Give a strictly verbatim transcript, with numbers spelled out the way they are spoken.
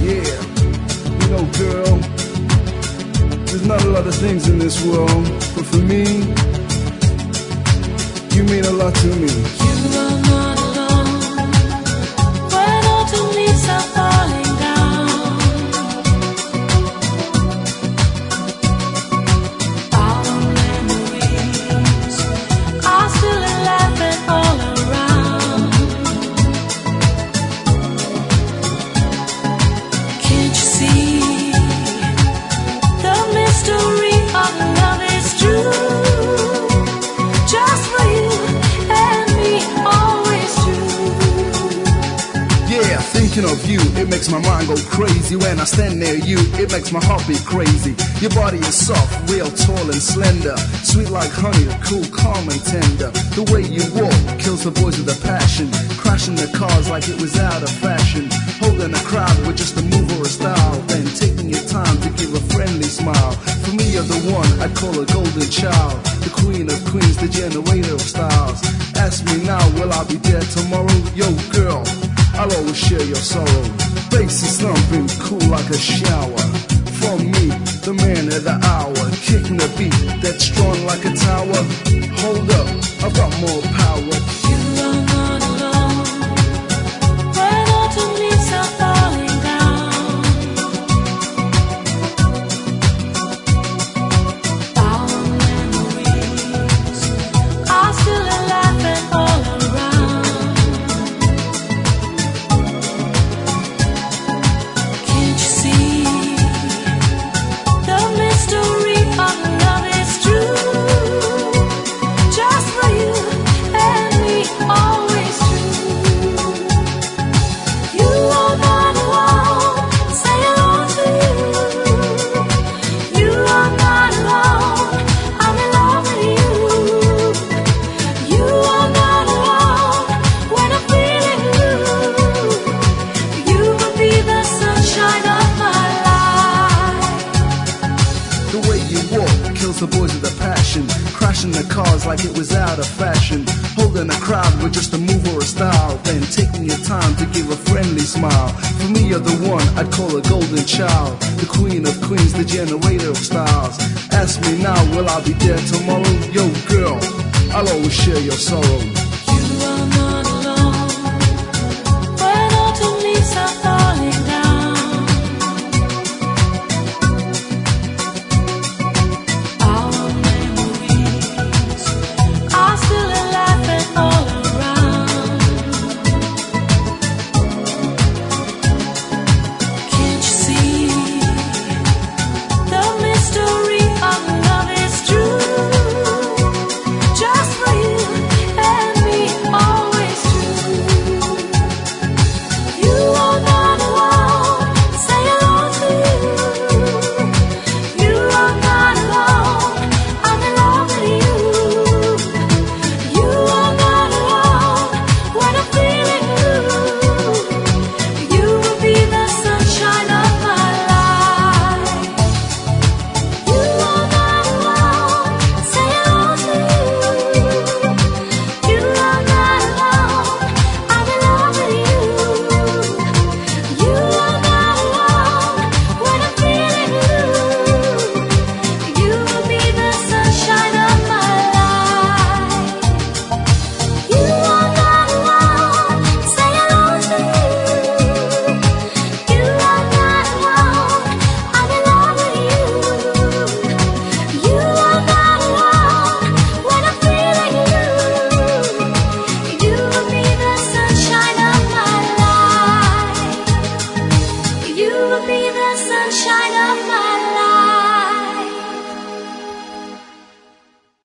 Yeah, you know, girl, there's not a lot of things in this world, but for me, you mean a lot to me. You are not alone when autumn leaves are falling down. Our memories are still alive and all around. Can't you see the mystery of love is true? Just for you and me, always true. Yeah, thinking of you, it makes my mind go crazy. When I stand near you, it makes my heart beat crazy. Your body is soft, real tall and slender, sweet like honey, cool, calm and tender. The way you walk kills the boys with a passion, crashing the cars like it was out of fashion, holding a crowd with just a move or a style, then taking your time to give a friendly smile. For me, you're the one I'd call a golden child, the queen of queens, the generator of styles. Ask me now, will I be there tomorrow? Yo, girl, I'll always share your sorrow. Bass is thumping, cool like a shower. From me, the man of the hour, kicking the beat that's strong like a tower. Hold up, I've got more power. You are not alone when autumn leaves are falling down. Our memories are still alive and all around. Can't you see the mystery of love is true? Just for you and me, always true. You are not alone, say hello to you. You are not alone, I'm in love with you. You are not alone when I'm feeling blue. You will be the sunshine of my life. The way you walk kills the boys with a passion, crashing the cars like it was out of fashion, holding a crowd with just a move or a style, then taking your time to give a friendly smile. For me, you're the one I'd call a golden child, the queen of queens, the generator of styles. Ask me now, will I be there tomorrow? Yo, girl, I'll always share your sorrow. You are not alone when autumn leaves are falling down. Our memories are still alive and all around. Can't you see the mystery of love is true? Just for you and me, always true. You are not alone, say hello to you. You are not alone, I'm in love with you. You are not alone when I'm feeling blue. You will be the sunshine of my life. You are not alone, say hello to you. You are not alone, I'm in love with you. You are not alone when I'm feeling blue. You will be the sunshine of my life. You are not alone, say hello to you. You are not alone, I'm in love with you. You are not alone when I'm feeling blue. You will be the sunshine of my life. You will be the sunshine of my life.